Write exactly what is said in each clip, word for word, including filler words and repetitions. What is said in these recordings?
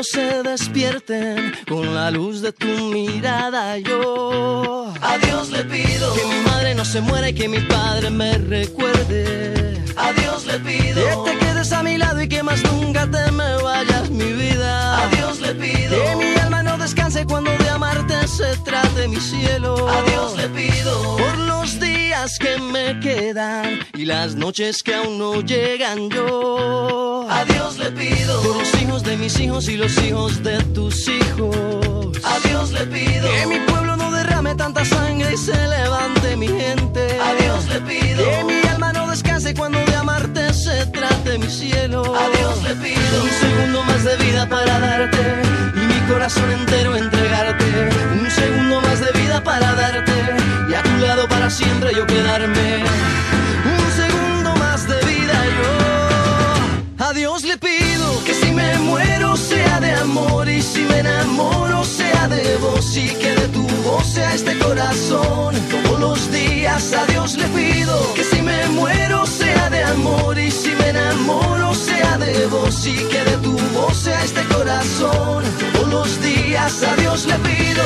se despierten con la luz de tu mirada. Yo a Dios le pido que mi madre no se muera y que mi padre me recuerde. A Dios le pido que te quedes a mi lado y que más nunca te me vayas, mi vida. A Dios le pido que mi alma no descanse cuando de amarte se trate, mi cielo. A Dios le pido por los días que me quedan y las noches que aún no llegan. Yo a Dios le pido por los hijos de mis hijos y los hijos de tus hijos. A Dios le pido que mi pueblo no derrame tanta sangre y se levante mi gente. A Dios le pido que mi alma no descanse cuando de amarte se trate, mi cielo. A Dios le pido un segundo más de vida para darte y mi corazón entero entregarte. Un segundo más de vida para darte y a tu lado para siempre yo quedarme. Un segundo más de vida yo a Dios le pido que si me muero sea de amor y si me enamoro sea de vos y que de tu voz sea este corazón. Todos los días a Dios le pido que si me muero sea de amor y si me enamoro sea de vos y que de tu voz sea este corazón. Todos los días a Dios le pido.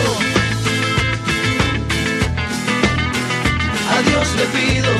A Dios le pido.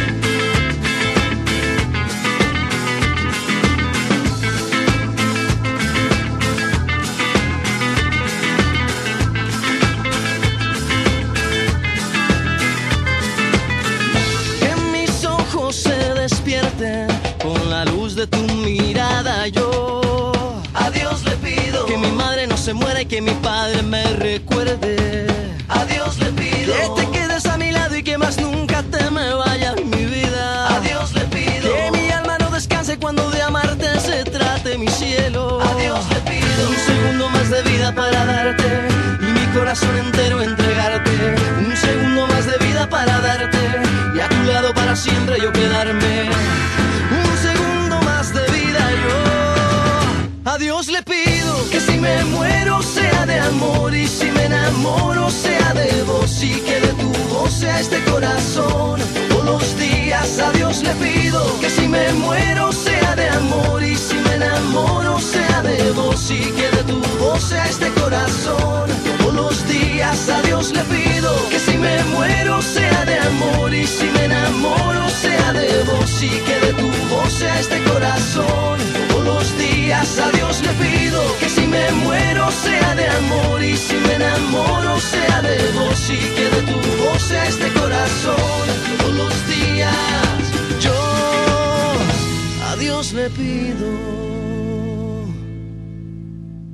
Con la luz de tu mirada yo a Dios le pido que mi madre no se muera y que mi padre me recuerde. A Dios le pido que te quedes a mi lado y que más nunca te me vayas, mi vida. A Dios le pido que mi alma no descanse cuando de amarte se trate, mi cielo. A Dios le pido un segundo más de vida para darte y mi corazón entero entregarte. Un segundo más de vida para darte y a tu lado para siempre yo quedarme. Un segundo más de vida yo a Dios le pido que si me muero sea de amor y si me enamoro sea de vos y que de tu voz sea este corazón. Todos los días a Dios le pido que si me muero sea de amor y si me enamoro sea de vos y que de tu voz sea este corazón. Todos los días a Dios le pido que si me muero sea de amor y si me enamoro sea de vos y que de tu voz sea este corazón. Todos los días a Dios le pido que si me muero sea de amor y si me enamoro sea de vos y que de tu voz sea este corazón. Todos los días yo a Dios le pido.